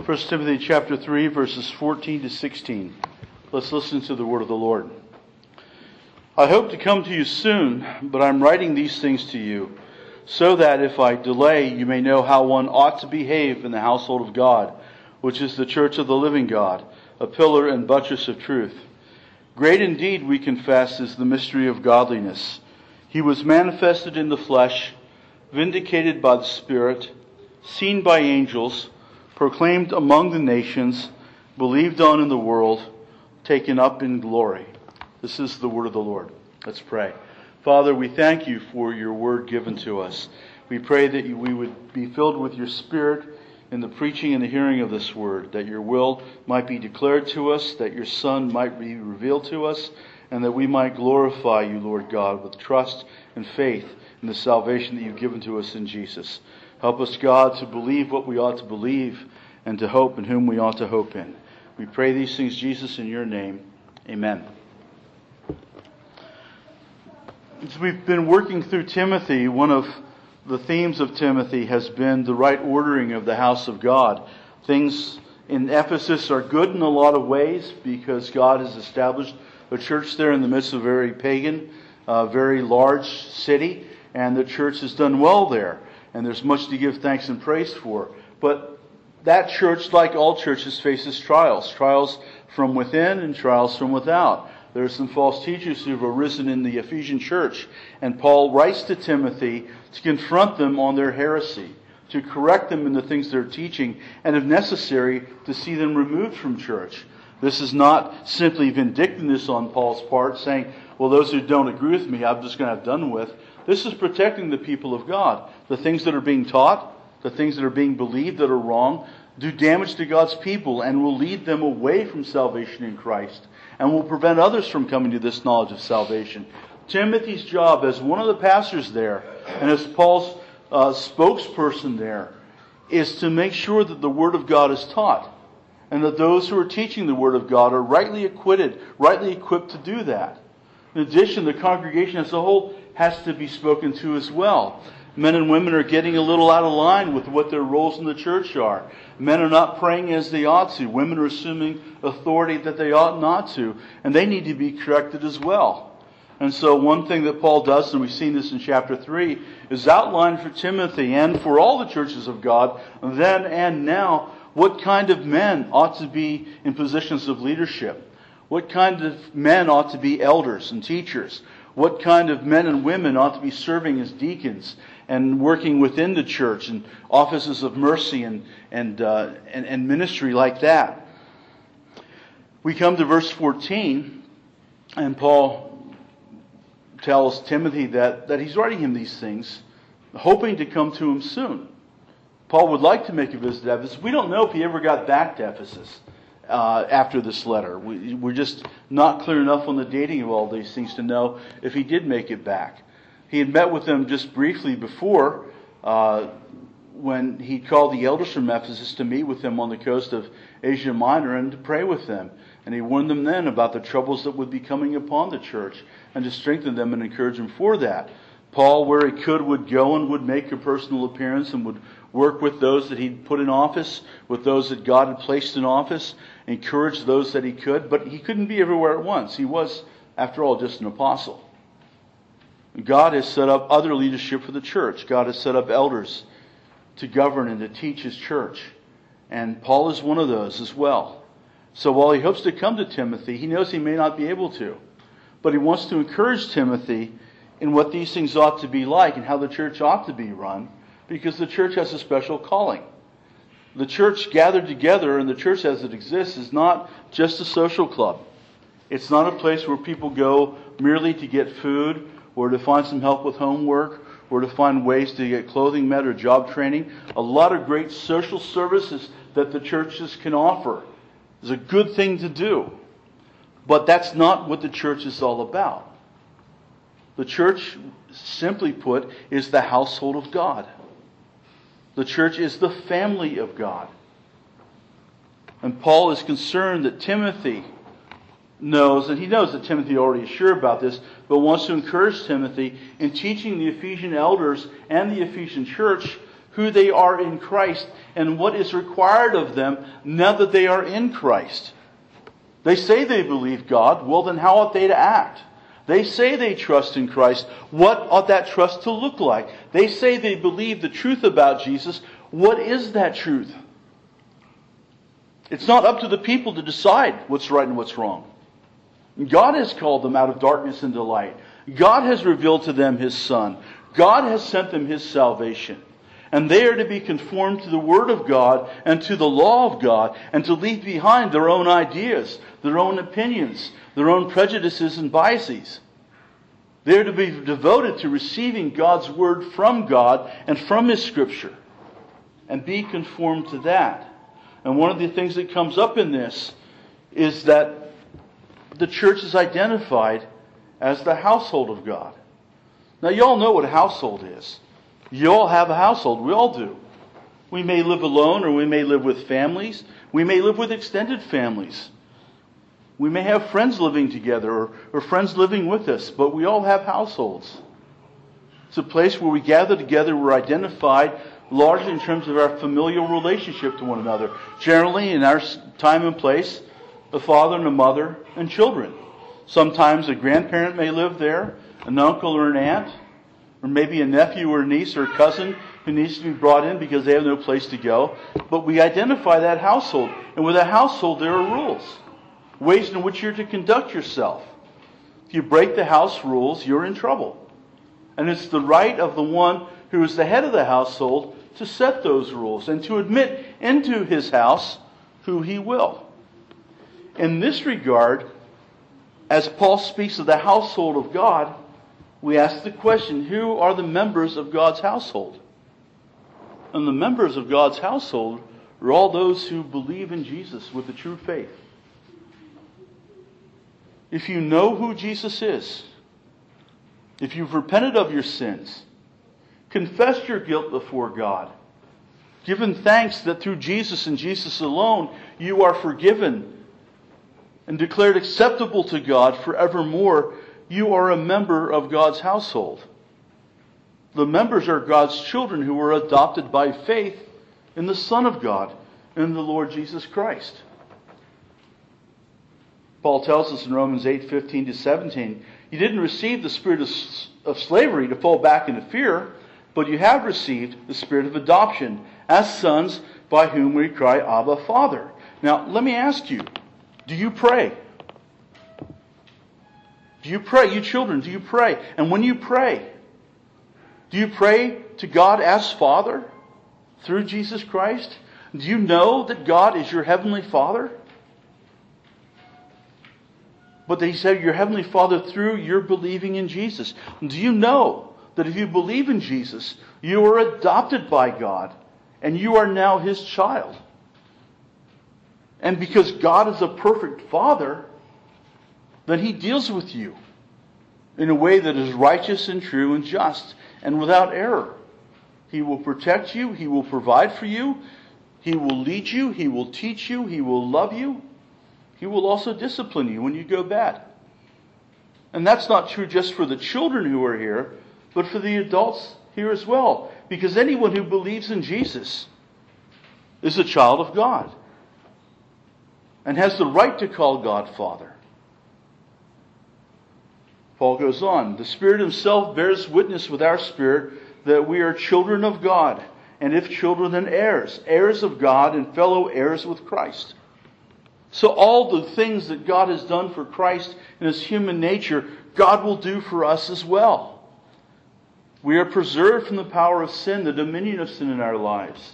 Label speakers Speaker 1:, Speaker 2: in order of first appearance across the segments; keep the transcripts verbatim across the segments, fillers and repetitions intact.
Speaker 1: First Timothy chapter three, verses fourteen to sixteen. Let's listen to the word of the Lord. I hope to come to you soon, but I'm writing these things to you, so that if I delay, you may know how one ought to behave in the household of God, which is the church of the living God, a pillar and buttress of truth. Great indeed, we confess, is the mystery of godliness. He was manifested in the flesh, vindicated by the Spirit, seen by angels, proclaimed among the nations, believed on in the world, taken up in glory. This is the word of the Lord. Let's pray. Father, we thank you for your word given to us. We pray that we would be filled with your Spirit in the preaching and the hearing of this word, that your will might be declared to us, that your Son might be revealed to us, and that we might glorify you, Lord God, with trust and faith in the salvation that you've given to us in Jesus. Help us, God, to believe what we ought to believe and to hope in whom we ought to hope in. We pray these things, Jesus, in your name. Amen. As we've been working through Timothy, one of the themes of Timothy has been the right ordering of the house of God. Things in Ephesus are good in a lot of ways because God has established a church there in the midst of a very pagan, uh, very large city, and the church has done well there. And there's much to give thanks and praise for. But that church, like all churches, faces trials. Trials from within and trials from without. There are some false teachers who have arisen in the Ephesian church. And Paul writes to Timothy to confront them on their heresy, to correct them in the things they're teaching, and if necessary, to see them removed from church. This is not simply vindictiveness on Paul's part, saying, well, those who don't agree with me, I'm just going to have done with. This is protecting the people of God. The things that are being taught, the things that are being believed that are wrong, do damage to God's people and will lead them away from salvation in Christ and will prevent others from coming to this knowledge of salvation. Timothy's job as one of the pastors there and as Paul's uh, spokesperson there is to make sure that the Word of God is taught and that those who are teaching the Word of God are rightly acquitted, rightly equipped to do that. In addition, the congregation as a whole has to be spoken to as well. Men and women are getting a little out of line with what their roles in the church are. Men are not praying as they ought to. Women are assuming authority that they ought not to. And they need to be corrected as well. And so one thing that Paul does, and we've seen this in chapter three, is outline for Timothy and for all the churches of God, then and now, what kind of men ought to be in positions of leadership. What kind of men ought to be elders and teachers. What kind of men and women ought to be serving as deacons and working within the church and offices of mercy and and, uh, and and ministry like that. We come to verse fourteen, and Paul tells Timothy that, that he's writing him these things, hoping to come to him soon. Paul would like to make a visit to Ephesus. We don't know if he ever got back to Ephesus uh, after this letter. We, we're just not clear enough on the dating of all these things to know if he did make it back. He had met with them just briefly before uh, when he called the elders from Ephesus to meet with them on the coast of Asia Minor and to pray with them. And he warned them then about the troubles that would be coming upon the church and to strengthen them and encourage them for that. Paul, where he could, would go and would make a personal appearance and would work with those that he'd put in office, with those that God had placed in office, encourage those that he could. But he couldn't be everywhere at once. He was, after all, just an apostle. God has set up other leadership for the church. God has set up elders to govern and to teach his church. And Paul is one of those as well. So while he hopes to come to Timothy, he knows he may not be able to. But he wants to encourage Timothy in what these things ought to be like and how the church ought to be run, because the church has a special calling. The church gathered together and the church as it exists is not just a social club. It's not a place where people go merely to get food or to find some help with homework, or to find ways to get clothing met or job training. A lot of great social services that the churches can offer is a good thing to do. But that's not what the church is all about. The church, simply put, is the household of God. The church is the family of God. And Paul is concerned that Timothy knows, and he knows that Timothy already is sure about this, but wants to encourage Timothy in teaching the Ephesian elders and the Ephesian church who they are in Christ and what is required of them now that they are in Christ. They say they believe God. Well, then how ought they to act? They say they trust in Christ. What ought that trust to look like? They say they believe the truth about Jesus. What is that truth? It's not up to the people to decide what's right and what's wrong. God has called them out of darkness into light. God has revealed to them His Son. God has sent them His salvation. And they are to be conformed to the Word of God and to the law of God, and to leave behind their own ideas, their own opinions, their own prejudices and biases. They are to be devoted to receiving God's Word from God and from His Scripture, and be conformed to that. And one of the things that comes up in this is that the church is identified as the household of God. Now, you all know what a household is. You all have a household. We all do. We may live alone, or we may live with families. We may live with extended families. We may have friends living together, or, or friends living with us, but we all have households. It's a place where we gather together. We're identified largely in terms of our familial relationship to one another. Generally, in our time and place, a father and a mother and children. Sometimes a grandparent may live there, an uncle or an aunt, or maybe a nephew or a niece or a cousin who needs to be brought in because they have no place to go. But we identify that household. And with a household, there are rules. Ways in which you're to conduct yourself. If you break the house rules, you're in trouble. And it's the right of the one who is the head of the household to set those rules and to admit into his house who he will. In this regard, as Paul speaks of the household of God, we ask the question, who are the members of God's household? And the members of God's household are all those who believe in Jesus with the true faith. If you know who Jesus is, if you've repented of your sins, confessed your guilt before God, given thanks that through Jesus and Jesus alone you are forgiven and declared acceptable to God forevermore, you are a member of God's household. The members are God's children who were adopted by faith in the Son of God, in the Lord Jesus Christ. Paul tells us in Romans eight, fifteen to seventeen, you didn't receive the spirit of, of slavery to fall back into fear, but you have received the spirit of adoption as sons, by whom we cry, Abba, Father. Now, let me ask you, do you pray? Do you pray? You children, do you pray? And when you pray, do you pray to God as Father through Jesus Christ? Do you know that God is your Heavenly Father? But He said your Heavenly Father through your believing in Jesus. Do you know that if you believe in Jesus, you are adopted by God and you are now His child? And because God is a perfect Father, then He deals with you in a way that is righteous and true and just and without error. He will protect you. He will provide for you. He will lead you. He will teach you. He will love you. He will also discipline you when you go bad. And that's not true just for the children who are here, but for the adults here as well. Because anyone who believes in Jesus is a child of God and has the right to call God Father. Paul goes on, the Spirit Himself bears witness with our spirit that we are children of God, and if children, then heirs, heirs of God and fellow heirs with Christ. So all the things that God has done for Christ in His human nature, God will do for us as well. We are preserved from the power of sin, the dominion of sin in our lives.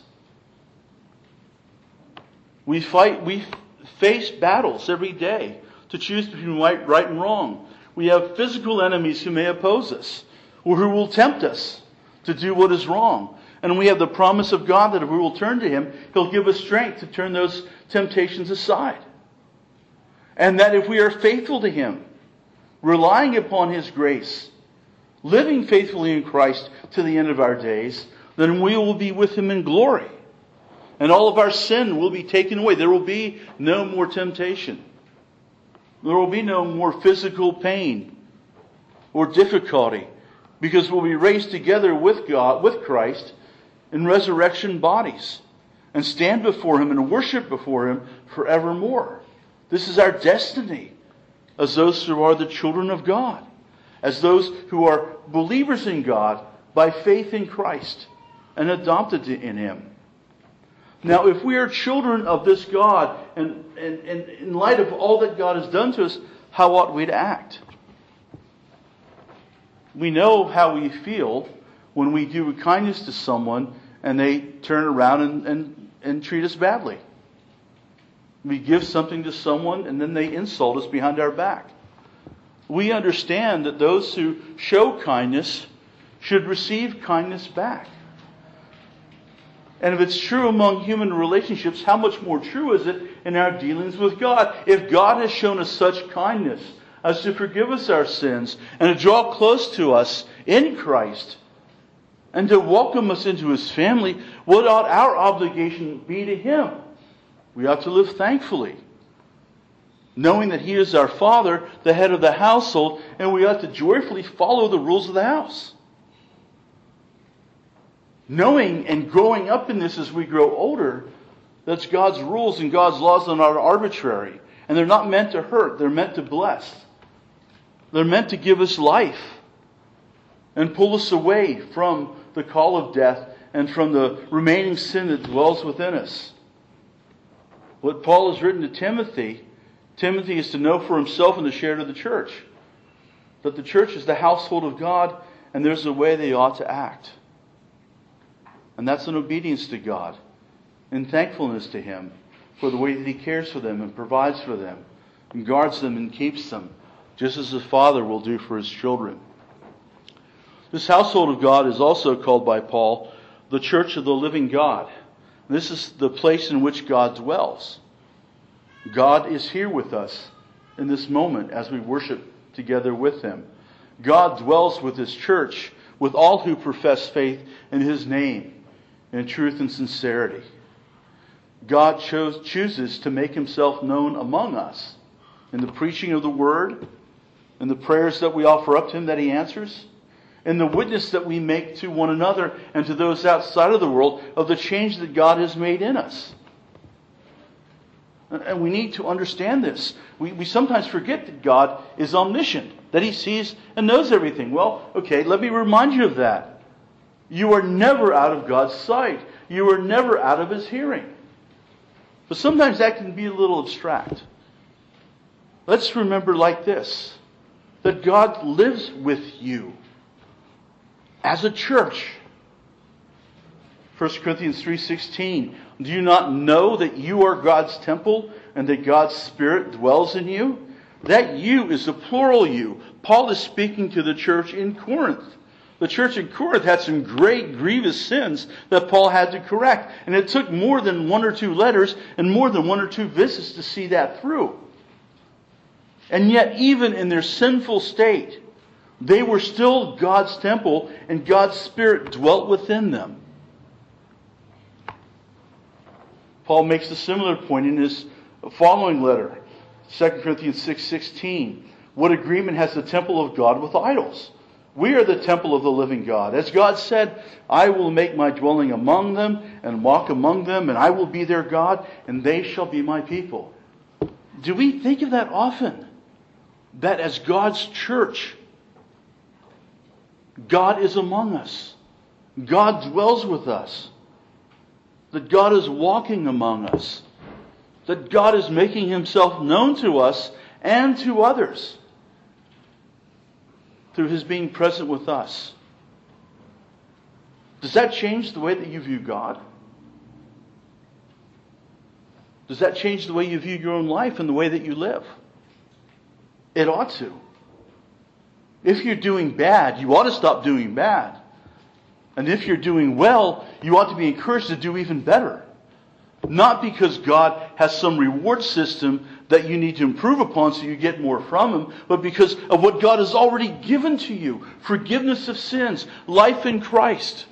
Speaker 1: We fight, we face battles every day to choose between right, right and wrong. We have physical enemies who may oppose us, or who will tempt us to do what is wrong. And we have the promise of God that if we will turn to Him, He'll give us strength to turn those temptations aside. And that if we are faithful to Him, relying upon His grace, living faithfully in Christ to the end of our days, then we will be with Him in glory. And all of our sin will be taken away. There will be no more temptation. There will be no more physical pain or difficulty, because we'll be raised together with God, with Christ, in resurrection bodies and stand before Him and worship before Him forevermore. This is our destiny as those who are the children of God, as those who are believers in God by faith in Christ and adopted in Him. Now, if we are children of this God, and, and, and in light of all that God has done to us, how ought we to act? We know how we feel when we do kindness to someone and they turn around and, and, and treat us badly. We give something to someone and then they insult us behind our back. We understand that those who show kindness should receive kindness back. And if it's true among human relationships, how much more true is it in our dealings with God? If God has shown us such kindness as to forgive us our sins and to draw close to us in Christ and to welcome us into His family, what ought our obligation be to Him? We ought to live thankfully, knowing that He is our Father, the head of the household, and we ought to joyfully follow the rules of the house. Knowing and growing up in this as we grow older, that God's rules and God's laws are not arbitrary. And they're not meant to hurt. They're meant to bless. They're meant to give us life and pull us away from the call of death and from the remaining sin that dwells within us. What Paul has written to Timothy, Timothy is to know for himself and to share to the church. That the church is the household of God and there's a way they ought to act. And that's in obedience to God, in thankfulness to Him for the way that He cares for them and provides for them and guards them and keeps them, just as a father will do for his children. This household of God is also called by Paul the church of the living God. This is the place in which God dwells. God is here with us in this moment as we worship together with Him. God dwells with His church, with all who profess faith in His name, in truth and sincerity. God chose, chooses to make Himself known among us in the preaching of the Word, in the prayers that we offer up to Him that He answers, in the witness that we make to one another and to those outside of the world of the change that God has made in us. And we need to understand this. We, we sometimes forget that God is omniscient, that He sees and knows everything. Well, okay, let me remind you of that. You are never out of God's sight. You are never out of His hearing. But sometimes that can be a little abstract. Let's remember like this, that God lives with you as a church. First Corinthians three sixteen. Do you not know that you are God's temple and that God's Spirit dwells in you? That you is the plural you. Paul is speaking to the church in Corinth. The church in Corinth had some great grievous sins that Paul had to correct. And it took more than one or two letters and more than one or two visits to see that through. And yet, even in their sinful state, they were still God's temple and God's Spirit dwelt within them. Paul makes a similar point in his following letter, Second Corinthians six sixteen. What agreement has the temple of God with idols? We are the temple of the living God. As God said, I will make my dwelling among them and walk among them, and I will be their God, and they shall be my people. Do we think of that often? That as God's church, God is among us. God dwells with us. That God is walking among us. That God is making Himself known to us and to others through His being present with us. Does that change the way that you view God? Does that change the way you view your own life and the way that you live? It ought to. If you're doing bad, you ought to stop doing bad. And if you're doing well, you ought to be encouraged to do even better. Not because God has some reward system that you need to improve upon so you get more from Him, but because of what God has already given to you. Forgiveness of sins, life in Christ,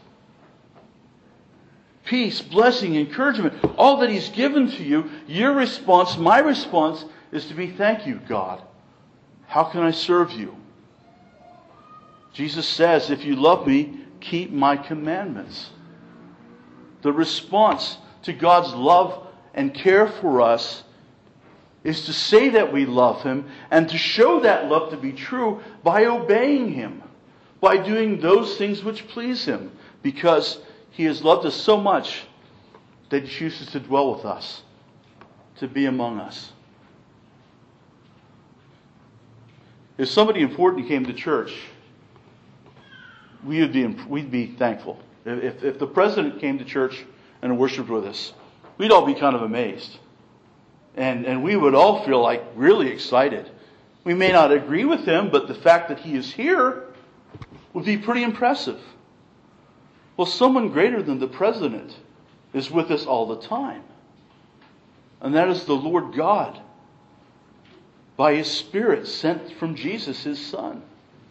Speaker 1: peace, blessing, encouragement, all that He's given to you. Your response, my response, is to be, thank you, God. How can I serve you? Jesus says, if you love me, keep my commandments. The response to God's love and care for us is to say that we love Him and to show that love to be true by obeying Him, by doing those things which please Him, because He has loved us so much that He chooses to dwell with us, to be among us. If somebody important came to church, we would be, we'd be thankful. If, if the president came to church and worshiped with us, we'd all be kind of amazed. And, and we would all feel like really excited. We may not agree with him, but the fact that he is here would be pretty impressive. Well, someone greater than the president is with us all the time. And that is the Lord God, by His Spirit sent from Jesus, His Son.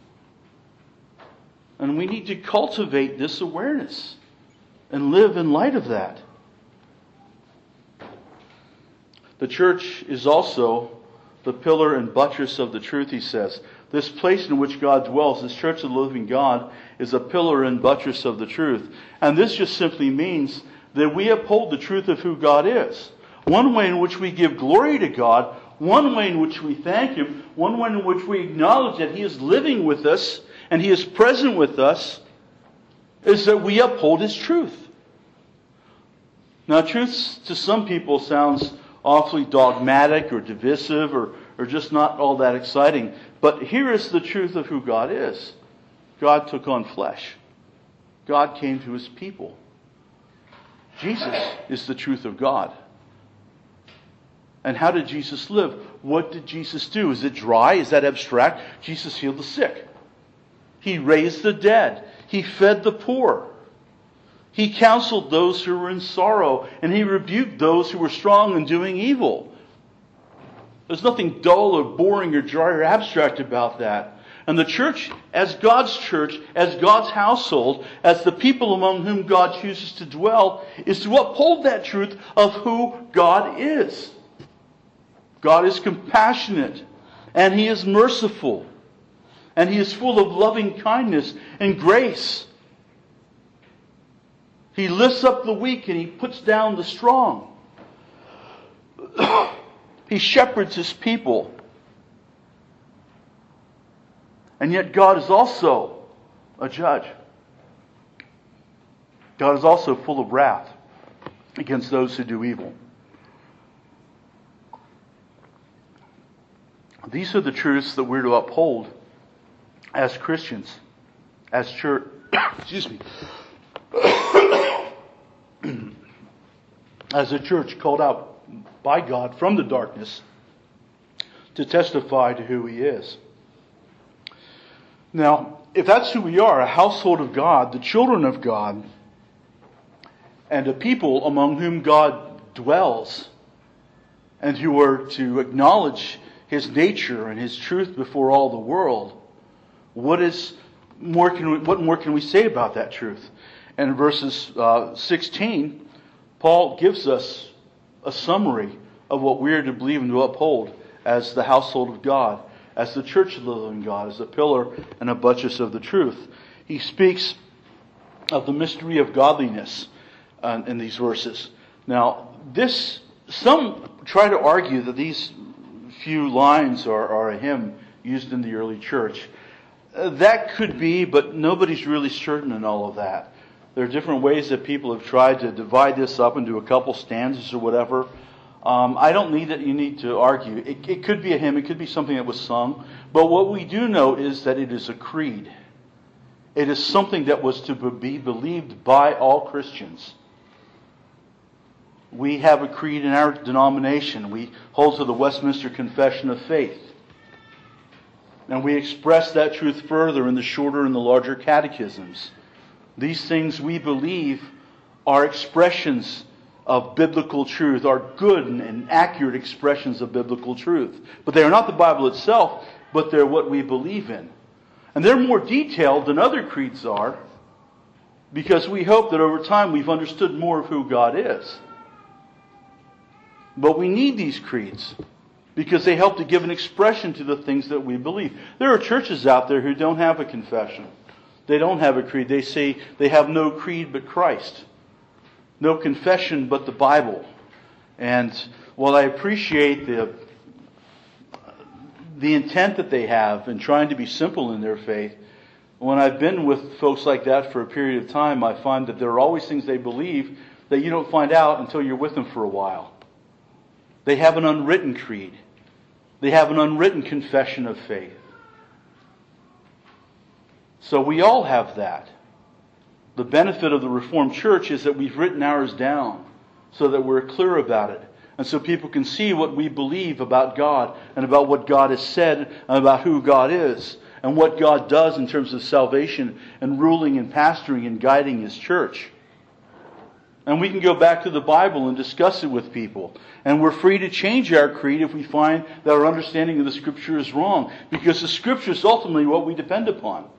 Speaker 1: And we need to cultivate this awareness and live in light of that. The church is also the pillar and buttress of the truth, he says. This place in which God dwells, this church of the living God, is a pillar and buttress of the truth. And this just simply means that we uphold the truth of who God is. One way in which we give glory to God, one way in which we thank Him, one way in which we acknowledge that He is living with us and He is present with us, is that we uphold His truth. Now, truth to some people sounds awfully dogmatic or divisive or, or just not all that exciting. But here is the truth of who God is. God took on flesh. God came to His people. Jesus is the truth of God. And how did Jesus live? What did Jesus do? Is it dry? Is that abstract? Jesus healed the sick. He raised the dead. He fed the poor. He counseled those who were in sorrow, and He rebuked those who were strong and doing evil. There's nothing dull or boring or dry or abstract about that. And the church, as God's church, as God's household, as the people among whom God chooses to dwell, is to uphold that truth of who God is. God is compassionate, and He is merciful, and He is full of loving kindness and grace. He lifts up the weak and He puts down the strong. He shepherds His people. And yet God is also a judge. God is also full of wrath against those who do evil. These are the truths that we're to uphold as Christians, as church. Excuse me. As a church called out by God from the darkness to testify to who He is. Now, if that's who we are, a household of God, the children of God, and a people among whom God dwells, and who are to acknowledge His nature and His truth before all the world, what is more can we, what more can we say about that truth? And in verses uh, sixteen, Paul gives us a summary of what we are to believe and to uphold as the household of God, as the church of the living God, as a pillar and a buttress of the truth. He speaks of the mystery of godliness uh, in these verses. Now, this some try to argue that these few lines are, are a hymn used in the early church. Uh, that could be, but nobody's really certain in all of that. There are different ways that people have tried to divide this up into a couple stanzas or whatever. Um, I don't need that you need to argue. It, it could be a hymn. It could be something that was sung. But what we do know is that it is a creed. It is something that was to be believed by all Christians. We have a creed in our denomination. We hold to the Westminster Confession of Faith. And we express that truth further in the shorter and the larger catechisms. These things we believe are expressions of biblical truth, are good and accurate expressions of biblical truth. But they are not the Bible itself, but they're what we believe in. And they're more detailed than other creeds are, because we hope that over time we've understood more of who God is. But we need these creeds because they help to give an expression to the things that we believe. There are churches out there who don't have a confession. They don't have a creed. They say they have no creed but Christ. no confession but the Bible. And while I appreciate the the intent that they have in trying to be simple in their faith, when I've been with folks like that for a period of time, I find that there are always things they believe that you don't find out until you're with them for a while. They have an unwritten creed. They have an unwritten confession of faith. So we all have that. The benefit of the Reformed Church is that we've written ours down so that we're clear about it. And so people can see what we believe about God and about what God has said and about who God is and what God does in terms of salvation and ruling and pastoring and guiding His church. And we can go back to the Bible and discuss it with people. And we're free to change our creed if we find that our understanding of the Scripture is wrong. Because the Scripture is ultimately what we depend upon.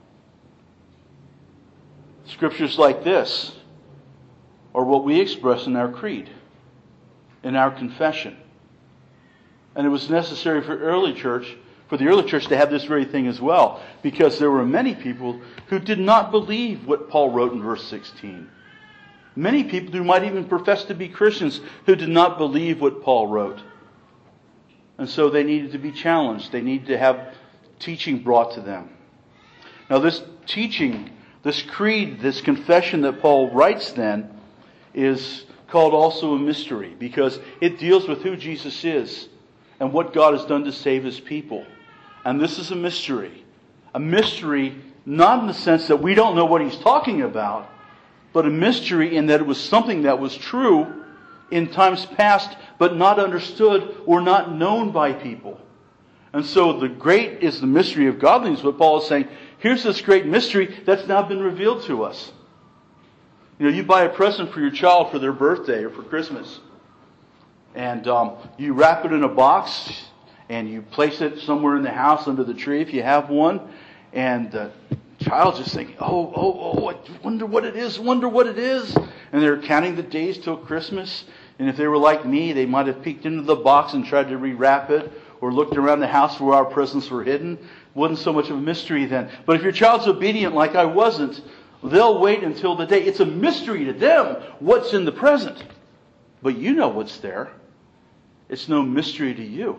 Speaker 1: Scriptures like this are what we express in our creed, in our confession. And it was necessary for early church, for the early church to have this very thing as well, because there were many people who did not believe what Paul wrote in verse sixteen. Many people who might even profess to be Christians who did not believe what Paul wrote. And so they needed to be challenged. They needed to have teaching brought to them. Now this teaching, this creed, this confession that Paul writes then is called also a mystery because it deals with who Jesus is and what God has done to save His people. And this is a mystery. A mystery not in the sense that we don't know what he's talking about, but a mystery in that it was something that was true in times past but not understood or not known by people. And so the great is the mystery of godliness. What Paul is saying, here's this great mystery that's now been revealed to us. You know, you buy a present for your child for their birthday or for Christmas. And um, you wrap it in a box and you place it somewhere in the house under the tree if you have one. And the child's just thinking, oh, oh, oh, I wonder what it is, wonder what it is. And they're counting the days till Christmas. And if they were like me, they might have peeked into the box and tried to rewrap it or looked around the house where our presents were hidden. It wasn't so much of a mystery then. But if your child's obedient like I wasn't, they'll wait until the day. It's a mystery to them what's in the present. But you know what's there. It's no mystery to you.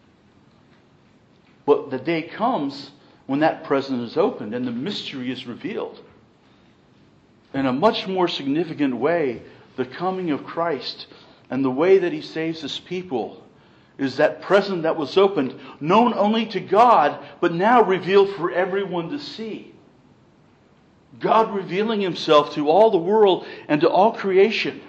Speaker 1: But the day comes when that present is opened and the mystery is revealed. In a much more significant way, the coming of Christ and the way that He saves His people is that present that was opened, known only to God, but now revealed for everyone to see. God revealing Himself to all the world and to all creation.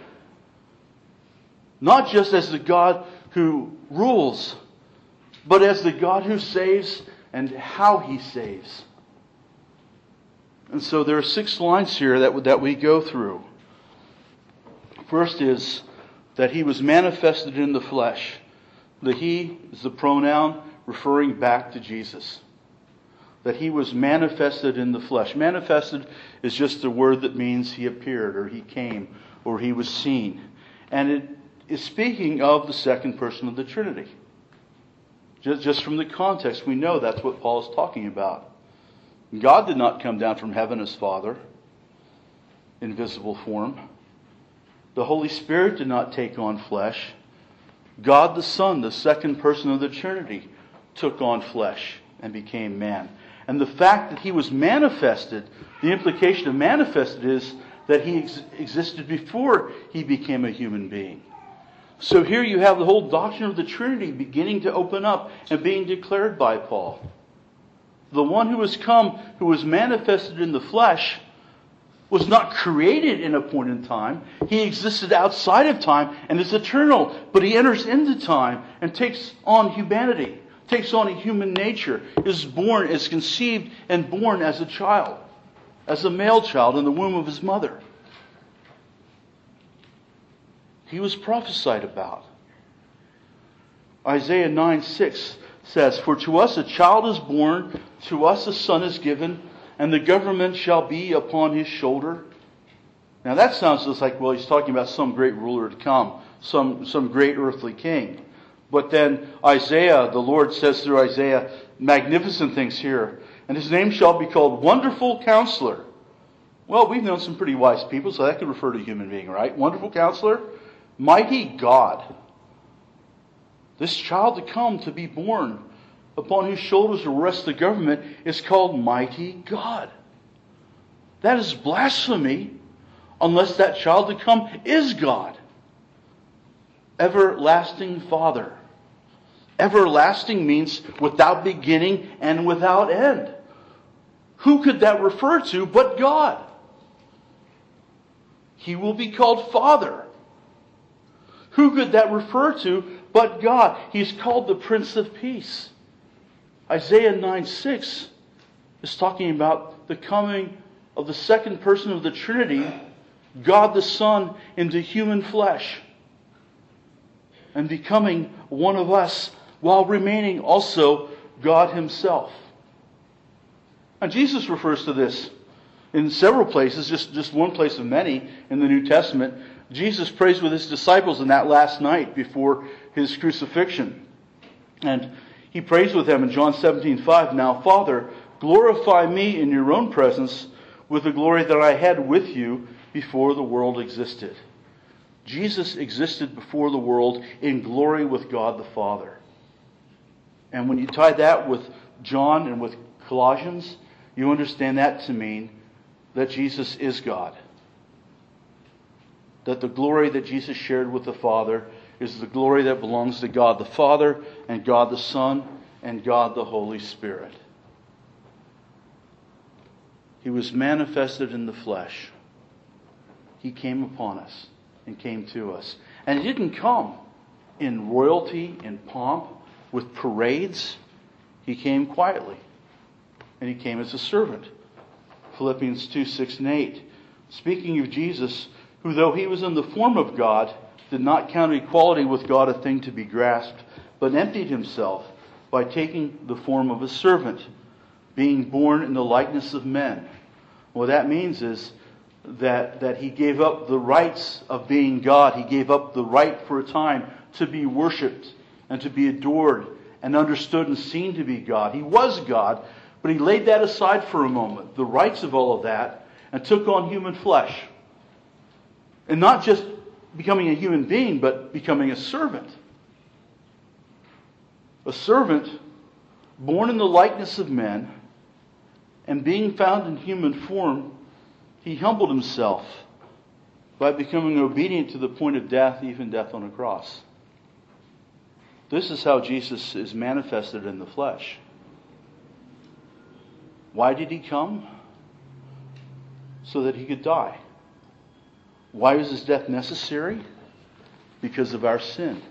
Speaker 1: Not just as the God who rules, but as the God who saves and how He saves. And so there are six lines here that, that we go through. First is that He was manifested in the flesh. The He is the pronoun referring back to Jesus. That He was manifested in the flesh. Manifested is just a word that means He appeared or He came or He was seen. And it is speaking of the second person of the Trinity. Just, just from the context, we know that's what Paul is talking about. God did not come down from heaven as Father in visible form. The Holy Spirit did not take on flesh. God the Son, the second person of the Trinity, took on flesh and became man. And the fact that He was manifested, the implication of manifested is that He ex- existed before He became a human being. So here you have the whole doctrine of the Trinity beginning to open up and being declared by Paul. The one who has come, who was manifested in the flesh, was not created in a point in time. He existed outside of time and is eternal. But He enters into time and takes on humanity, takes on a human nature, is born, is conceived and born as a child, as a male child in the womb of his mother. He was prophesied about. Isaiah nine six says, "For to us a child is born, to us a son is given, and the government shall be upon His shoulder." Now that sounds just like, well, He's talking about some great ruler to come, some, some great earthly king. But then Isaiah, the Lord says through Isaiah, magnificent things here. "And His name shall be called Wonderful Counselor, Well, we've known some pretty wise people, so that could refer to a human being, right? Wonderful Counselor, Mighty God. This child to come, to be born, upon whose shoulders will rest the government, is called Mighty God. That is blasphemy unless that child to come is God. Everlasting Father. Everlasting means without beginning and without end. Who could that refer to but God? He will be called Father. Who could that refer to but God? He's called the Prince of Peace. Isaiah nine six is talking about the coming of the second person of the Trinity, God the Son, into human flesh and becoming one of us while remaining also God Himself. And Jesus refers to this in several places, just, just one place of many in the New Testament. Jesus prays with His disciples in that last night before His crucifixion. And He prays with them in John seventeen five, "Now, Father, glorify me in your own presence with the glory that I had with you before the world existed." Jesus existed before the world in glory with God the Father. And when you tie that with John and with Colossians, you understand that to mean that Jesus is God. That the glory that Jesus shared with the Father is the glory that belongs to God the Father and God the Son and God the Holy Spirit. He was manifested in the flesh. He came upon us and came to us. And He didn't come in royalty and pomp with parades. He came quietly. And He came as a servant. Philippians two, six and eight. Speaking of Jesus, who though He was in the form of God, did not count equality with God a thing to be grasped, but emptied Himself by taking the form of a servant, being born in the likeness of men. What that means is that, that He gave up the rights of being God. He gave up the right for a time to be worshipped and to be adored and understood and seen to be God. He was God, but He laid that aside for a moment, the rights of all of that, and took on human flesh. And not just becoming a human being, but becoming a servant. A servant born in the likeness of men, and being found in human form, He humbled Himself by becoming obedient to the point of death, even death on a cross. This is how Jesus is manifested in the flesh. Why did He come? So that He could die. Why was His death necessary? Because of our sin.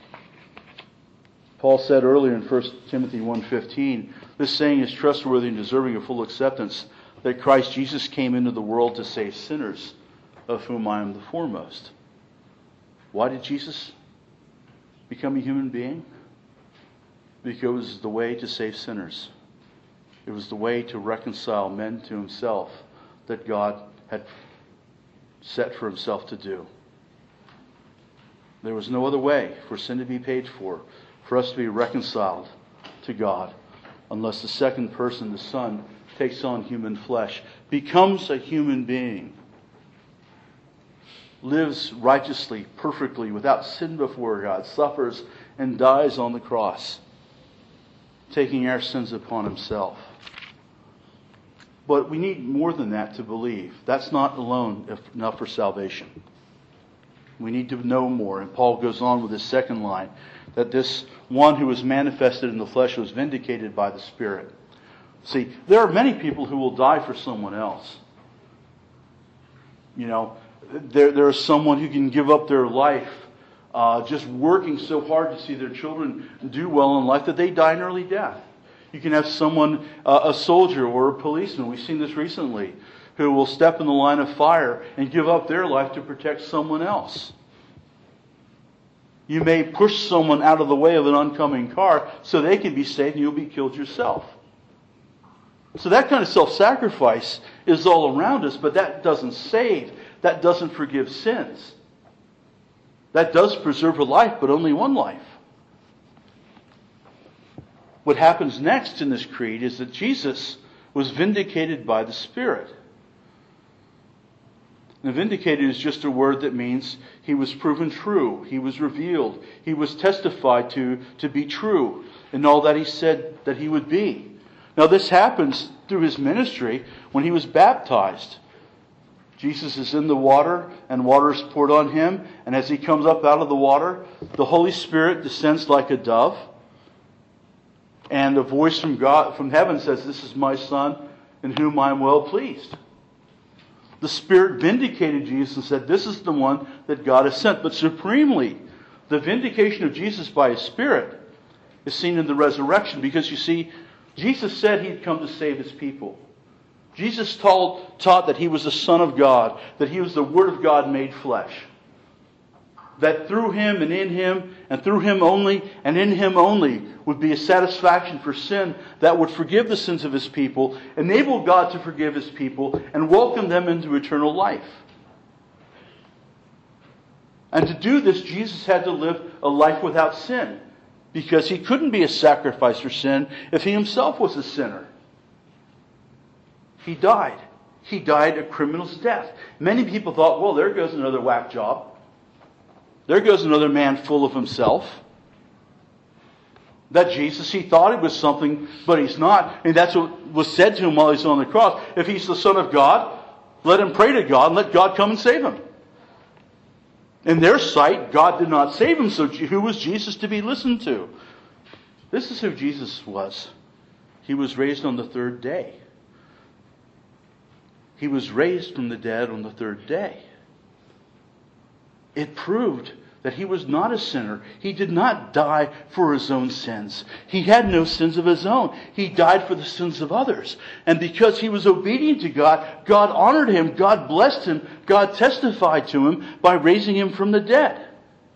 Speaker 1: Paul said earlier in First Timothy one fifteen, "This saying is trustworthy and deserving of full acceptance, that Christ Jesus came into the world to save sinners, of whom I am the foremost." Why did Jesus become a human being? Because it was the way to save sinners. It was the way to reconcile men to Himself that God had set for Himself to do. There was no other way for sin to be paid for, for us to be reconciled to God, unless the second person, the Son, takes on human flesh, becomes a human being, lives righteously, perfectly, without sin before God, suffers and dies on the cross, taking our sins upon Himself. But we need more than that to believe. That's not alone enough for salvation. We need to know more. And Paul goes on with his second line, that this one who was manifested in the flesh was vindicated by the Spirit. See, there are many people who will die for someone else. You know, there, there is someone who can give up their life uh, just working so hard to see their children do well in life that they die an early death. You can have someone, uh, a soldier or a policeman, we've seen this recently, who will step in the line of fire and give up their life to protect someone else. You may push someone out of the way of an oncoming car so they can be saved and you'll be killed yourself. So that kind of self-sacrifice is all around us, but that doesn't save. That doesn't forgive sins. That does preserve a life, but only one life. What happens next in this creed is that Jesus was vindicated by the Spirit. And vindicated is just a word that means he was proven true. He was revealed. He was testified to to be true in all that he said that he would be. Now this happens through his ministry when he was baptized. Jesus is in the water and water is poured on him. And as he comes up out of the water, the Holy Spirit descends like a dove. And a voice from God, from heaven says, "This is my Son in whom I am well pleased." The Spirit vindicated Jesus and said, "This is the one that God has sent." But supremely, the vindication of Jesus by His Spirit is seen in the resurrection. Because you see, Jesus said He'd come to save His people. Jesus told, taught that He was the Son of God, that He was the Word of God made flesh. That through Him and in Him and through Him only and in Him only would be a satisfaction for sin that would forgive the sins of His people, enable God to forgive His people, and welcome them into eternal life. And to do this, Jesus had to live a life without sin, because He couldn't be a sacrifice for sin if He Himself was a sinner. He died. He died a criminal's death. Many people thought, well, there goes another whack job. There goes another man full of himself. That Jesus, he thought he was something, but he's not. And that's what was said to him while he's on the cross. If he's the Son of God, let him pray to God and let God come and save him. In their sight, God did not save him, so who was Jesus to be listened to? This is who Jesus was. He was raised on the third day. He was raised from the dead on the third day. It proved that He was not a sinner. He did not die for His own sins. He had no sins of His own. He died for the sins of others. And because He was obedient to God, God honored Him, God blessed Him, God testified to Him by raising Him from the dead.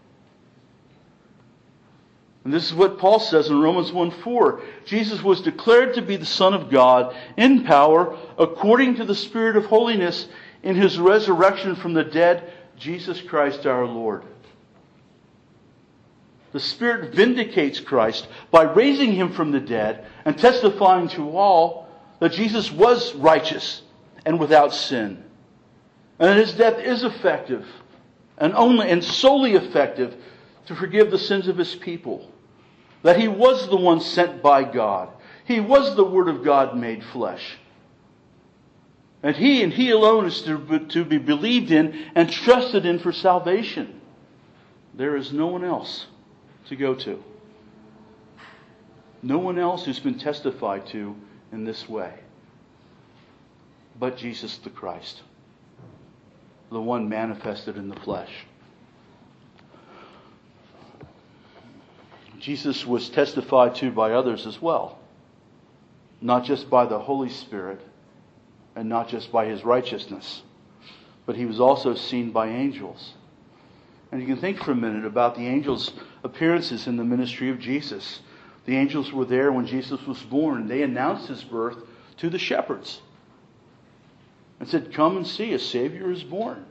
Speaker 1: And this is what Paul says in Romans one four. Jesus was declared to be the Son of God in power according to the Spirit of holiness in His resurrection from the dead, Jesus Christ our Lord. The Spirit vindicates Christ by raising Him from the dead and testifying to all that Jesus was righteous and without sin. And that His death is effective and only and solely effective to forgive the sins of His people. That He was the one sent by God. He was the Word of God made flesh. And He and He alone is to, to be believed in and trusted in for salvation. There is no one else to go to. No one else who's been testified to in this way. But Jesus the Christ. The one manifested in the flesh. Jesus was testified to by others as well. Not just by the Holy Spirit and not just by His righteousness, but He was also seen by angels. And you can think for a minute about the angels' appearances in the ministry of Jesus. The angels were there when Jesus was born. They announced His birth to the shepherds and said, "Come and see, a Savior is born."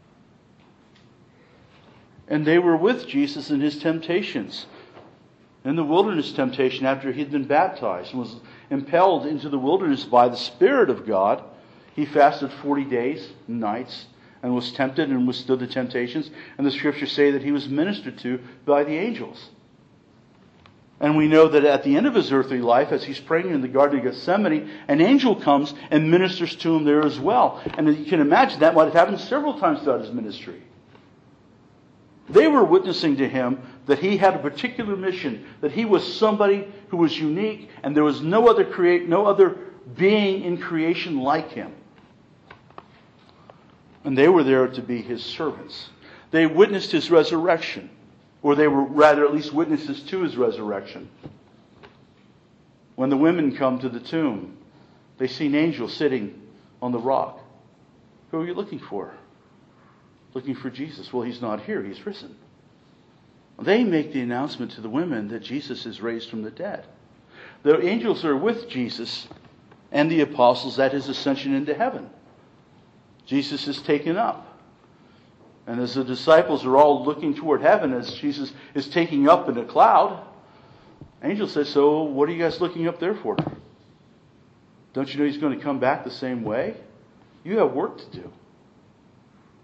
Speaker 1: And they were with Jesus in His temptations. In the wilderness temptation after He had been baptized and was impelled into the wilderness by the Spirit of God, He fasted forty days and nights and was tempted and withstood the temptations. And the Scriptures say that He was ministered to by the angels. And we know that at the end of His earthly life, as He's praying in the Garden of Gethsemane, an angel comes and ministers to Him there as well. And you can imagine that might have happened several times throughout His ministry. They were witnessing to Him that He had a particular mission, that He was somebody who was unique, and there was no other create, no other being in creation like Him. And they were there to be His servants. They witnessed His resurrection, or they were rather at least witnesses to His resurrection. When the women come to the tomb, they see an angel sitting on the rock. Who are you looking for? Looking for Jesus. Well, He's not here. He's risen. They make the announcement to the women that Jesus is raised from the dead. The angels are with Jesus and the apostles at His ascension into heaven. Jesus is taken up. And as the disciples are all looking toward heaven as Jesus is taking up in a cloud, angel says, "So what are you guys looking up there for? Don't you know He's going to come back the same way? You have work to do."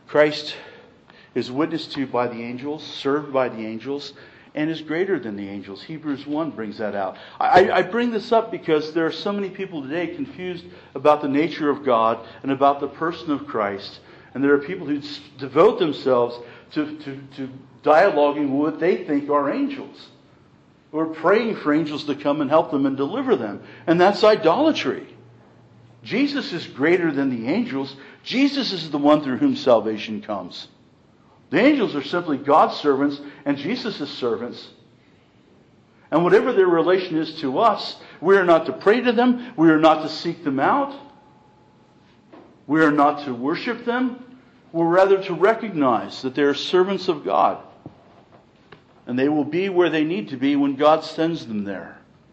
Speaker 1: Christ is witnessed to by the angels, served by the angels, and is greater than the angels. Hebrews one brings that out. I, I bring this up because there are so many people today confused about the nature of God and about the person of Christ. And there are people who devote themselves to, to, to dialoguing with what they think are angels, or praying for angels to come and help them and deliver them. And that's idolatry. Jesus is greater than the angels. Jesus is the one through whom salvation comes. The angels are simply God's servants and Jesus' servants. And whatever their relation is to us, we are not to pray to them. We are not to seek them out. We are not to worship them. We're rather to recognize that they are servants of God. And they will be where they need to be when God sends them there.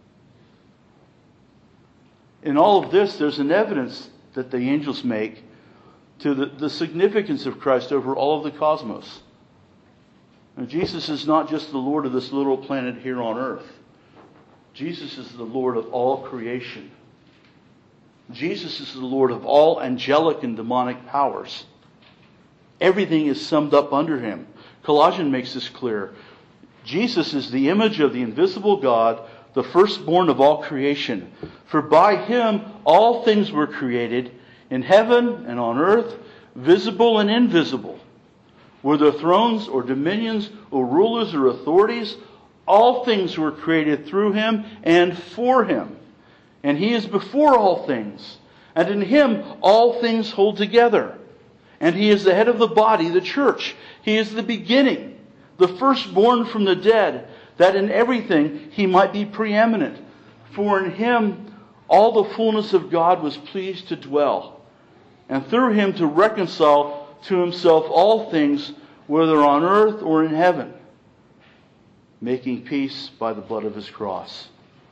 Speaker 1: In all of this, there's an evidence that the angels make to the, the significance of Christ over all of the cosmos. And Jesus is not just the Lord of this little planet here on earth. Jesus is the Lord of all creation. Jesus is the Lord of all angelic and demonic powers. Everything is summed up under Him. Colossians makes this clear. Jesus is the image of the invisible God, the firstborn of all creation. For by Him all things were created, in heaven and on earth, visible and invisible. Whether thrones or dominions or rulers or authorities, all things were created through Him and for Him. And He is before all things. And in Him all things hold together. And He is the head of the body, the church. He is the beginning, the firstborn from the dead, that in everything He might be preeminent. For in Him all the fullness of God was pleased to dwell, and through Him to reconcile to Himself all things, whether on earth or in heaven, making peace by the blood of His cross.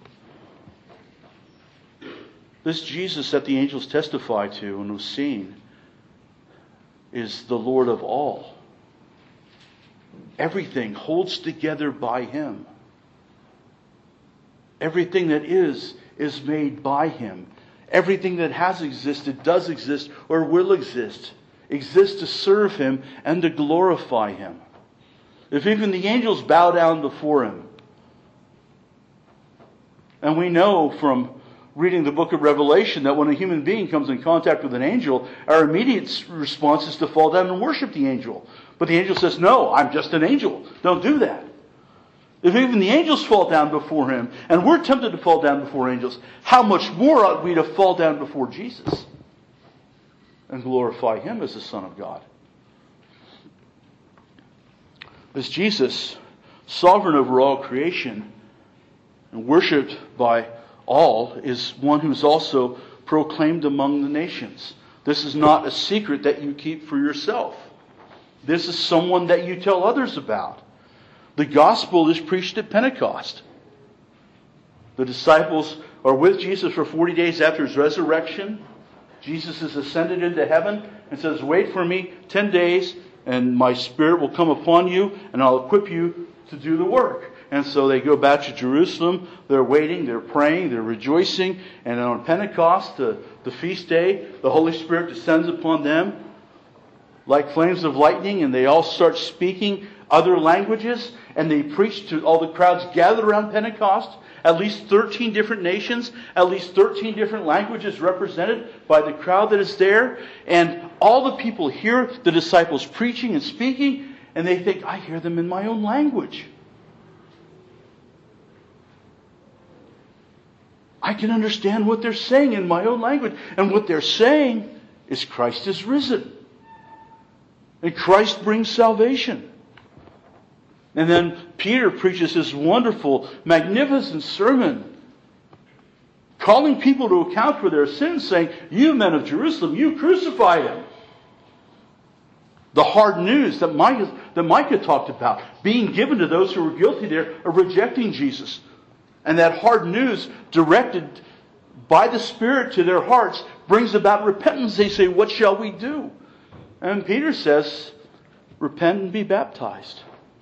Speaker 1: This Jesus that the angels testify to and was seen is the Lord of all. Everything holds together by Him. Everything that is, is made by Him. Everything that has existed, does exist, or will exist, exists to serve Him and to glorify Him. If even the angels bow down before Him, and we know from reading the book of Revelation that when a human being comes in contact with an angel, our immediate response is to fall down and worship the angel. But the angel says, no, I'm just an angel. Don't do that. If even the angels fall down before Him, and we're tempted to fall down before angels, how much more ought we to fall down before Jesus and glorify Him as the Son of God? This Jesus, sovereign over all creation and worshipped by all, is one who's also proclaimed among the nations. This is not a secret that you keep for yourself. This is someone that you tell others about. The gospel is preached at Pentecost. The disciples are with Jesus for forty days after His resurrection. Jesus has ascended into heaven and says, wait for me ten days and my Spirit will come upon you and I'll equip you to do the work. And so they go back to Jerusalem. They're waiting, they're praying, they're rejoicing. And on Pentecost, the, the feast day, the Holy Spirit descends upon them like flames of lightning, and they all start speaking other languages, and they preach to all the crowds gathered around Pentecost. At least thirteen different nations, at least thirteen different languages represented by the crowd that is there. And all the people hear the disciples preaching and speaking, and they think, I hear them in my own language. I can understand what they're saying in my own language. And what they're saying is Christ is risen. And Christ brings salvation. And then Peter preaches this wonderful, magnificent sermon, calling people to account for their sins, saying, you men of Jerusalem, you crucified Him. The hard news that Micah, that Micah talked about, being given to those who were guilty there of rejecting Jesus. And that hard news directed by the Spirit to their hearts brings about repentance. They say, what shall we do? And Peter says, repent and be baptized,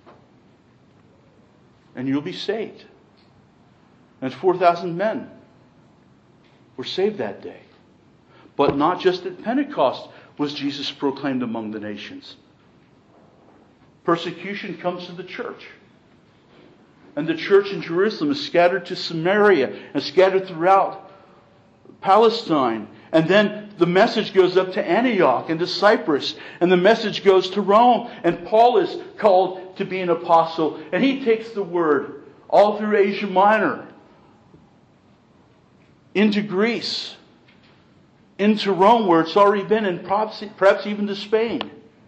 Speaker 1: and you'll be saved. And four thousand men were saved that day. But not just at Pentecost was Jesus proclaimed among the nations. Persecution comes to the church. And the church in Jerusalem is scattered to Samaria and scattered throughout Palestine. And then the message goes up to Antioch and to Cyprus. And the message goes to Rome. And Paul is called to be an apostle. And he takes the word all through Asia Minor, into Greece, into Rome where it's already been, and perhaps, perhaps even to Spain.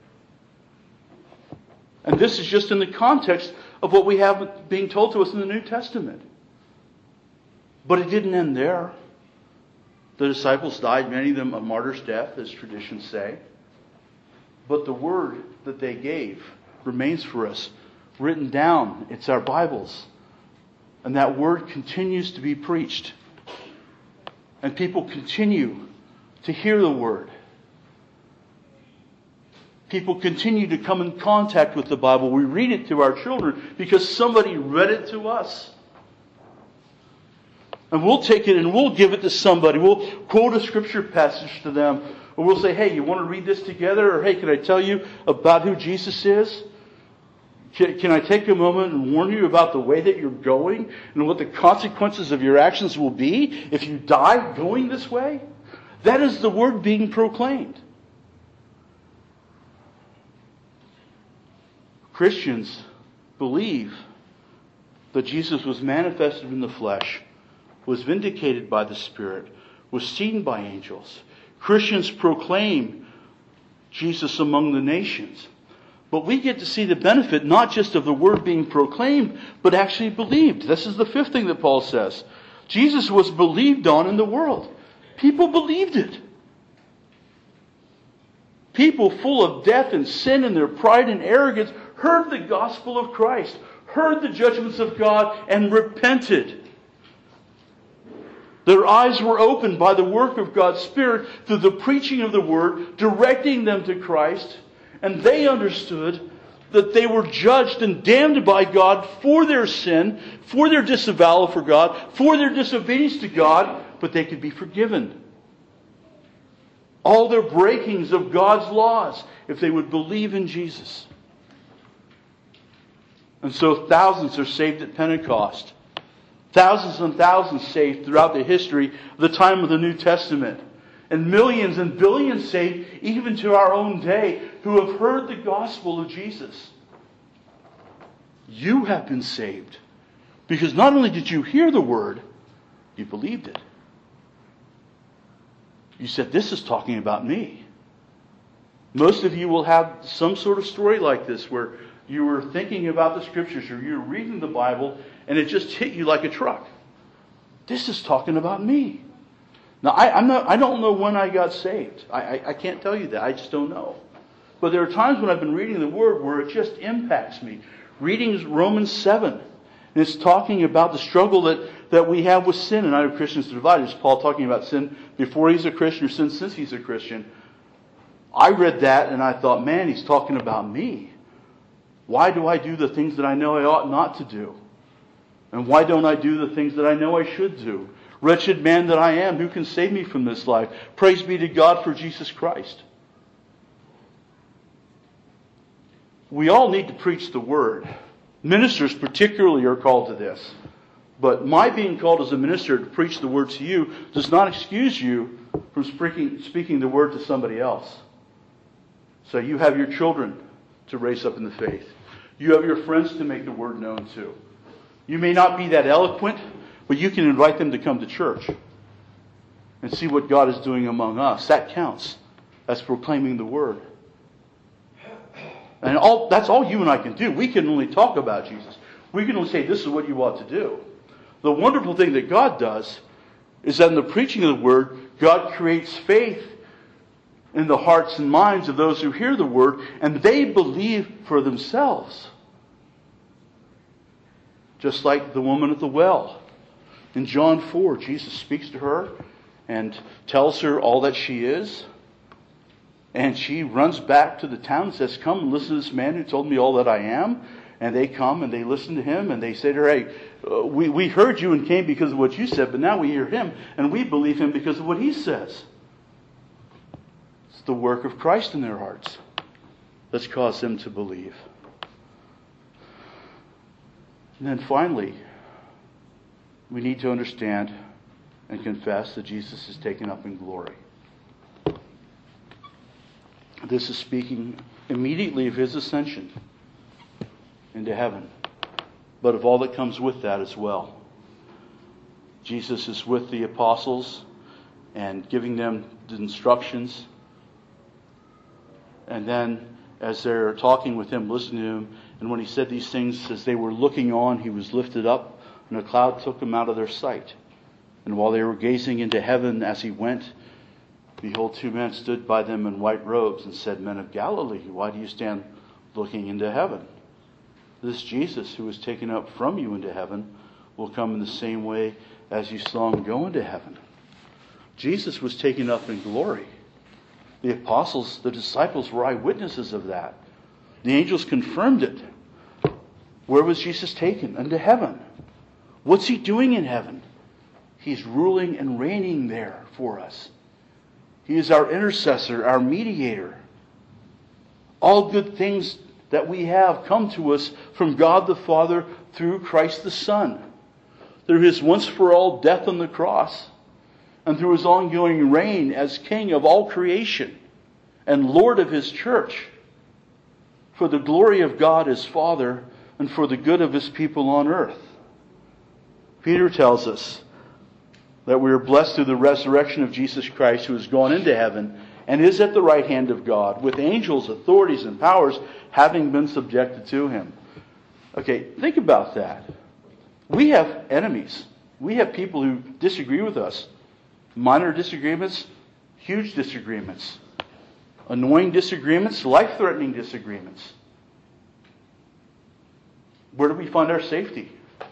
Speaker 1: And this is just in the context of what we have being told to us in the New Testament. But it didn't end there. The disciples died, many of them a martyr's death, as traditions say. But the word that they gave remains for us, written down. It's our Bibles. And that word continues to be preached. And people continue to hear the word. People continue to come in contact with the Bible. We read it to our children because somebody read it to us. And we'll take it and we'll give it to somebody. We'll quote a scripture passage to them. Or we'll say, hey, you want to read this together? Or hey, can I tell you about who Jesus is? Can, can I take a moment and warn you about the way that you're going and what the consequences of your actions will be if you die going this way? That is the word being proclaimed. Christians believe that Jesus was manifested in the flesh, was vindicated by the Spirit, was seen by angels. Christians proclaim Jesus among the nations. But we get to see the benefit not just of the word being proclaimed, but actually believed. This is the fifth thing that Paul says. Jesus was believed on in the world. People believed it. People full of death and sin and their pride and arrogance heard the gospel of Christ, heard the judgments of God, and repented. Their eyes were opened by the work of God's Spirit through the preaching of the Word, directing them to Christ, and they understood that they were judged and damned by God for their sin, for their disavowal for God, for their disobedience to God, but they could be forgiven. All their breakings of God's laws, if they would believe in Jesus. And so thousands are saved at Pentecost. Thousands and thousands saved throughout the history of the time of the New Testament. And millions and billions saved even to our own day who have heard the gospel of Jesus. You have been saved because not only did you hear the word, you believed it. You said, this is talking about me. Most of you will have some sort of story like this where you were thinking about the scriptures or you were reading the Bible and it just hit you like a truck. This is talking about me. Now, I, I'm not, I don't know when I got saved. I, I, I can't tell you that. I just don't know. But there are times when I've been reading the Word where it just impacts me. Reading Romans seven. And it's talking about the struggle that, that we have with sin. And I know Christians are divided. Is Paul talking about sin before he's a Christian or sin since he's a Christian? I read that and I thought, man, he's talking about me. Why do I do the things that I know I ought not to do? And why don't I do the things that I know I should do? Wretched man that I am, who can save me from this life? Praise be to God for Jesus Christ. We all need to preach the Word. Ministers particularly are called to this. But my being called as a minister to preach the Word to you does not excuse you from speaking, speaking the Word to somebody else. So you have your children to raise up in the faith. You have your friends to make the Word known to. You may not be that eloquent, but you can invite them to come to church and see what God is doing among us. That counts. That's proclaiming the Word. And all, that's all you and I can do. We can only talk about Jesus. We can only say, this is what you ought to do. The wonderful thing that God does is that in the preaching of the Word, God creates faith in the hearts and minds of those who hear the Word, and they believe for themselves. Just like the woman at the well. In John four, Jesus speaks to her and tells her all that she is. And she runs back to the town and says, come and listen to this man who told me all that I am. And they come and they listen to him and they say to her, hey, uh, we, we heard you and came because of what you said, but now we hear him and we believe him because of what he says. the work of Christ in their hearts that's caused them to believe. And then finally, we need to understand and confess that Jesus is taken up in glory. This is speaking immediately of his ascension into heaven, but of all that comes with that as well. Jesus is with the apostles and giving them the instructions. And then as they're talking with him, listening to him, and when he said these things, as they were looking on, he was lifted up, and a cloud took him out of their sight. And while they were gazing into heaven as he went, behold, two men stood by them in white robes and said, Men of Galilee, why do you stand looking into heaven? This Jesus who was taken up from you into heaven will come in the same way as you saw him go into heaven. Jesus was taken up in glory. The apostles, the disciples were eyewitnesses of that. The angels confirmed it. Where was Jesus taken? Into heaven. What's he doing in heaven? He's ruling and reigning there for us. He is our intercessor, our mediator. All good things that we have come to us from God the Father through Christ the Son. Through his once-for-all death on the cross, and through his ongoing reign as King of all creation and Lord of his church, for the glory of God his Father and for the good of his people on earth. Peter tells us that we are blessed through the resurrection of Jesus Christ, who has gone into heaven and is at the right hand of God, with angels, authorities, and powers having been subjected to him. Okay, think about that. We have enemies. We have people who disagree with us. Minor disagreements, huge disagreements. Annoying disagreements, life-threatening disagreements. Where do we find our safety?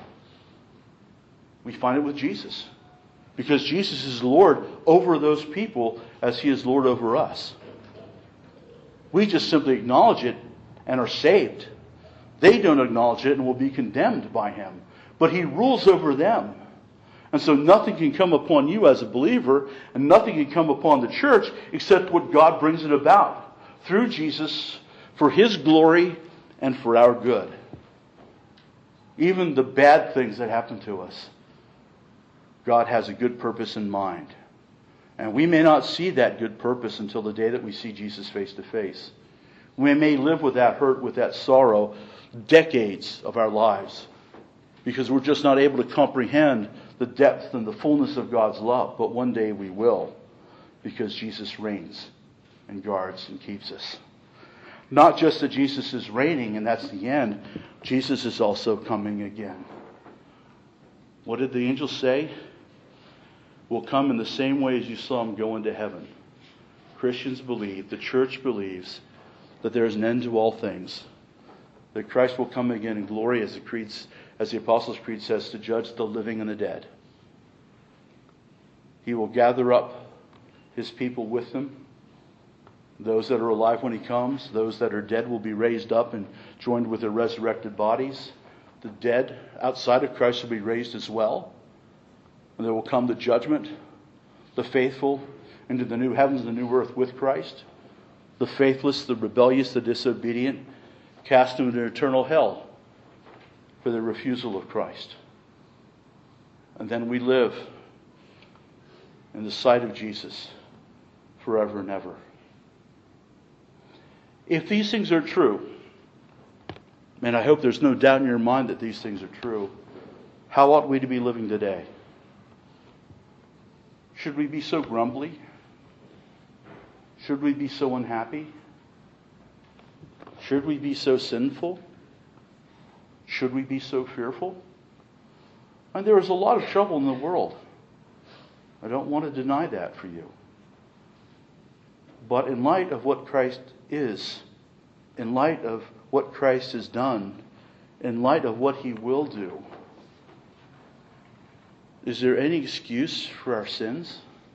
Speaker 1: We find it with Jesus. Because Jesus is Lord over those people as he is Lord over us. We just simply acknowledge it and are saved. They don't acknowledge it and will be condemned by him. But he rules over them. And so nothing can come upon you as a believer, and nothing can come upon the church except what God brings it about through Jesus for his glory and for our good. Even the bad things that happen to us, God has a good purpose in mind. And we may not see that good purpose until the day that we see Jesus face to face. We may live with that hurt, with that sorrow, decades of our lives, because we're just not able to comprehend the depth and the fullness of God's love. But one day we will, because Jesus reigns and guards and keeps us. Not just that Jesus is reigning and that's the end. Jesus is also coming again. What did the angels say? Will come in the same way as you saw him go into heaven. Christians believe, the church believes, that there is an end to all things. That Christ will come again in glory, as the creeds, as the Apostles' Creed says, to judge the living and the dead. He will gather up his people with him. Those that are alive when he comes, those that are dead will be raised up and joined with their resurrected bodies. The dead outside of Christ will be raised as well. And there will come the judgment. The faithful into the new heavens and the new earth with Christ. The faithless, the rebellious, the disobedient, cast into eternal hell for their refusal of Christ. And then we live in the sight of Jesus forever and ever. If these things are true, and I hope there's no doubt in your mind that these things are true, how ought we to be living today? Should we be so grumbly? Should we be so unhappy? Should we be so sinful? Should we be so fearful? And there is a lot of trouble in the world. I don't want to deny that for you. But in light of what Christ is, in light of what Christ has done, in light of what he will do, is there any excuse for our sins?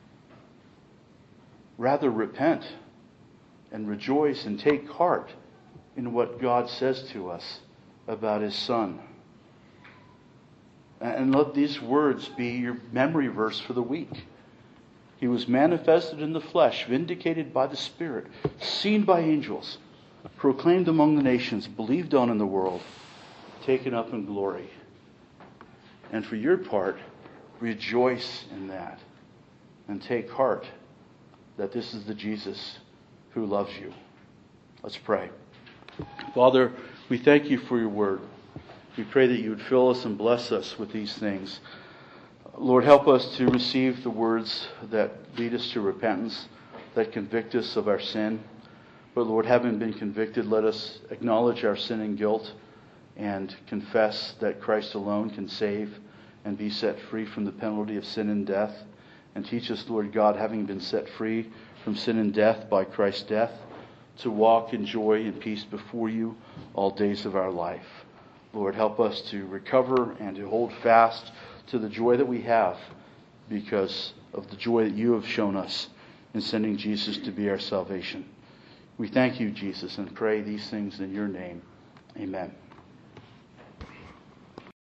Speaker 1: Rather repent and rejoice and take heart in what God says to us about his Son. And let these words be your memory verse for the week. He was manifested in the flesh, vindicated by the Spirit, seen by angels, proclaimed among the nations, believed on in the world, taken up in glory. And for your part, rejoice in that and take heart that this is the Jesus who loves you. Let's pray. Father, we thank you for your word. We pray that you would fill us and bless us with these things. Lord, help us to receive the words that lead us to repentance, that convict us of our sin. But Lord, having been convicted, let us acknowledge our sin and guilt and confess that Christ alone can save and be set free from the penalty of sin and death. And teach us, Lord God, having been set free from sin and death by Christ's death, to walk in joy and peace before you all days of our life. Lord, help us to recover and to hold fast to the joy that we have because of the joy that you have shown us in sending Jesus to be our salvation. We thank you, Jesus, and pray these things in your name. Amen.